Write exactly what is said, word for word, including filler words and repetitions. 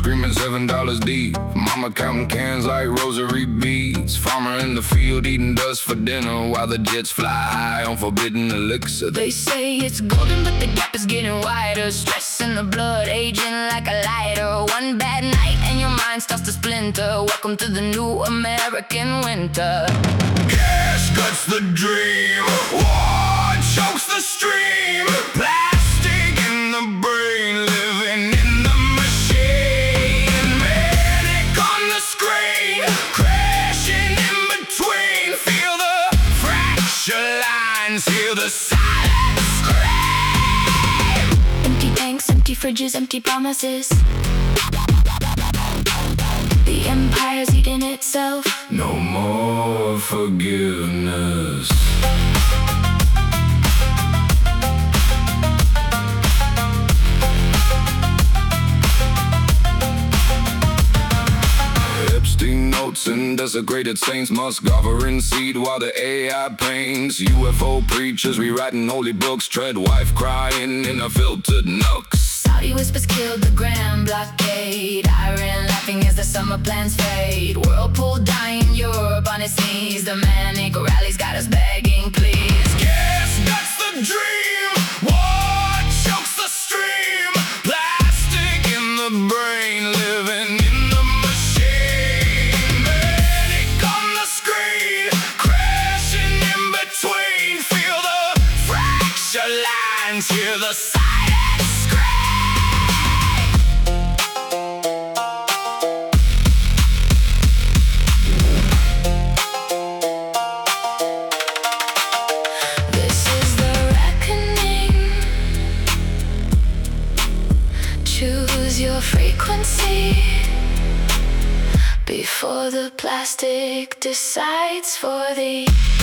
screaming seven dollars deep. Mama counting cans like rosary beads. Farmer in the field eating dust for dinner, while the jets fly high on forbidden elixir. They say it's golden, but the gap is getting wider. Stress in the blood, aging like a lighter. One bad night and your mind starts to splinter. Welcome to the new American winter. Gas cuts the dream, war chokes the stream. Plastic in the brain, living in the machine. Manic on the screen, crashing in between. Feel the fracture lines, hear the silent scream. Empty tanks, empty fridges, empty promises. The empire's eating itself. No more forgiveness. Epstein notes and desecrated saints must govern seed while the A I paints. U F O preachers rewriting holy books, tread wife crying in a filtered nooks. Saudi whispers killed the Grand Blockade. Iran laughing as the summer plans fade. Whirlpool dying, Europe on its knees. The manic rallies got us begging, please. Gas nuts the dream, war chokes the stream. Plastic in the brain, living in the machine. Manic on the screen, crashing in between. Feel the fracture lines, hear the silent scream. Choose your frequency before the plastic decides for thee.